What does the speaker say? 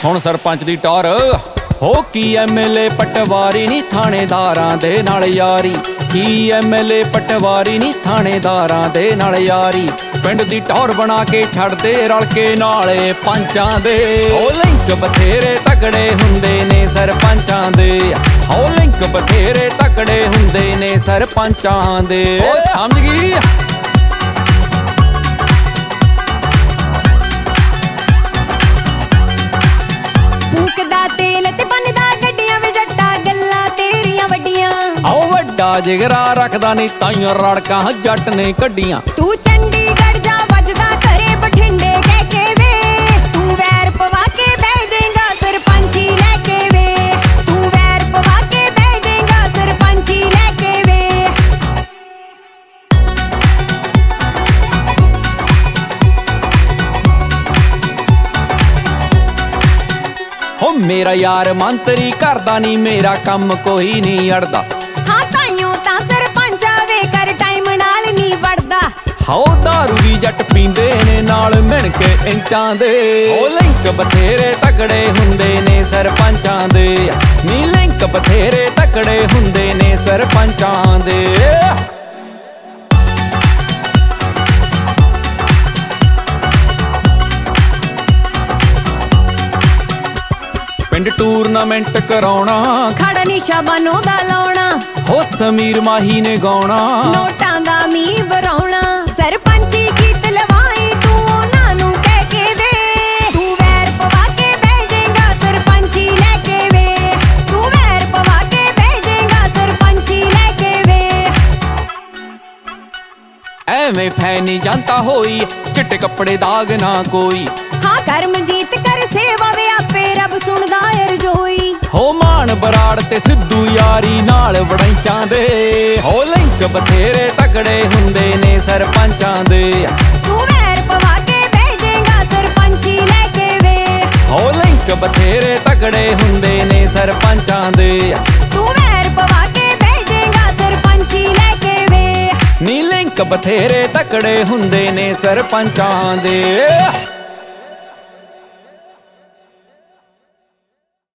ਸੁਣ ਸਰਪੰਚ ਦੀ ਟੌਰ ਹੋ ਕੀ ਐਮਐਲਏ ਪਟਵਾਰੀ ਨੀ ਥਾਣੇਦਾਰਾਂ ਦੇ ਨਾਲ ਯਾਰੀ। ਕੀ ਐਮਐਲਏ ਪਟਵਾਰੀ ਨੀ ਥਾਣੇਦਾਰਾਂ ਦੇ ਨਾਲ ਯਾਰੀ। ਪਿੰਡ ਦੀ ਟੌਰ ਬਣਾ ਕੇ ਛੱਡਦੇ ਰਲ ਕੇ ਨਾਲੇ ਪੰਚਾਂ ਦੇ। ਹੋ ਲਿੰਕ ਬਥੇਰੇ ਤਕੜੇ ਹੁੰਦੇ ਨੇ ਸਰਪੰਚਾਂ ਦੇ। ਹੋ ਲਿੰਕ ਬਥੇਰੇ ਤਕੜੇ ਹੁੰਦੇ ਨੇ ਸਰਪੰਚਾਂ ਦੇ। ਓ ਸਮਝ ਗਈ। ਫੂਕਦਾ ਤੇਲ ਤੇ ਬੰਨਦਾ ਗੱਡੀਆਂ ਵੇ ਜੱਟਾ ਗੱਲਾਂ ਤੇਰੀਆਂ ਵੱਡੀਆਂ। ਆਓ ਵੱਡਾ ਜਿਗਰਾ ਰੱਖਦਾ ਨੀ ਤਾਈਆਂ ਰੜਕਾਂ ਜੱਟ ਨੇ ਕੱਢੀਆਂ। ਤੂੰ ਚੰਡੀਗੜ੍ਹ ਜਾ ਵੱਜਦਾ ਘਰੇ ਬਠਿੰਡੇ ਕਹਿ ਕੇ ਵੇ। ਤੂੰ ਵੈਰ ਪਵਾ ਕੇ ਬਹਿ ਜਾਏਗਾ ਸਰਪੰਚੀ ਲੈ ਕੇ ਵੇ। ਤੂੰ ਵੈਰ ਪਵਾ ਕੇ ਬਹਿ ਜਾਏਗਾ ਸਰਪੰਚੀ ਲੈ ਕੇ ਵੇ। ਹੋ ਮੇਰਾ ਯਾਰ ਮੰਤਰੀ ਕਰਦਾ ਨੀ ਮੇਰਾ ਕੰਮ ਕੋਈ ਨੀ ਅੜਦਾ। ਹਾਂ ਤਾਈਓ ਤਾਂ ਸਰਪੰਚ ਆਵੇ ਕਰ ਟਾਈਮ ਨਾਲ ਨੀ ਵੜਦਾ। ਹਾਓ ਦਾਰੂ ਵੀ ਜੱਟ ਪੀਂਦੇ ਨੇ ਨਾਲ ਮਿਣ ਕੇ ਇੰਚਾਂ ਦੇ। ਹੋ ਲਿੰਕ ਬਥੇਰੇ ਤਕੜੇ ਹੁੰਦੇ ਨੇ ਸਰਪੰਚਾਂ ਦੇ। ਨੀ ਲਿੰਕ ਬਥੇਰੇ ਤਕੜੇ ਹੁੰਦੇ ਨੇ ਸਰਪੰਚਾਂ ਦੇ। ਪਿੰਡ ਟੂਰਨਾਮੈਂਟ ਕਰਾਉਣਾ ਖੜਾ ਨੀ ਸ਼ਾਬਾਨੋ ਦਾ ਲਾਉਣਾ। ਹੋ ਸਮੀਰ ਮਾਹੀ ਨੇ ਗਾਉਣਾ ਨੋਟਾਂ ਦਾ ਮੀਂਹ ਵਰਾਉਣਾ। ਸਰਪੰਚੀ ਗੀਤ ਲਵਾਈ ਤੂੰ ਉਹਨਾਂ ਨੂੰ ਕਹਿ ਕੇ ਵੇ। ਤੂੰ ਵੈਰ ਪਵਾ ਕੇ ਬਹਿ ਜਾਏਗਾ ਸਰਪੰਚੀ ਲੈ ਕੇ ਵੇ। ਤੂੰ ਵੈਰ ਪਵਾ ਕੇ ਬਹਿ ਜਾਏਗਾ ਸਰਪੰਚੀ ਲੈ ਕੇ ਵੇ। ਐਵੇਂ ਫੈਨੀ ਜਨਤਾ ਹੋਈ ਚਿੱਟੇ ਕੱਪੜੇ ਦਾਗ ਨਾ ਕੋਈ। ਹਾਂ ਕਰਮਜੀਤ ਕਰ ਸੇਵਾ ਵੇ ਆਪੇ ਰੱਬ ਸੁਣਦਾ ਅਰਜ਼ੋਈ। ਹੋ ਮਾਨ ਬਰਾੜ ਤੇ ਸਿੱਧੂ ਯਾਰੀ ਨਾਲ ਵੜੈਂਚਾਂ ਦੇ। ਹੋ ਲਿੰਕ ਬਥੇਰੇ ਤਕੜੇ ਹੁੰਦੇ ਨੇ ਸਰਪੰਚਾਂ ਦੇ। ਤੂੰ ਵੈਰ ਪਵਾ ਕੇ ਬਹਿ ਜਾਏਗਾ ਸਰਪੰਚੀ ਲੈ ਕੇ ਵੇ। ਹੋ ਲਿੰਕ ਬਥੇਰੇ ਤਕੜੇ ਹੁੰਦੇ ਨੇ ਸਰਪੰਚਾਂ ਦੇ। ਤੂੰ ਵੈਰ ਪਵਾ ਕੇ ਬਹਿ ਜਾਏਗਾ ਸਰਪੰਚੀ ਲੈ ਕੇ ਵੇ। ਨੀ ਲਿੰਕ ਬਥੇਰੇ ਤਕੜੇ ਹੁੰਦੇ ਨੇ ਸਰਪੰਚਾਂ ਦੇ।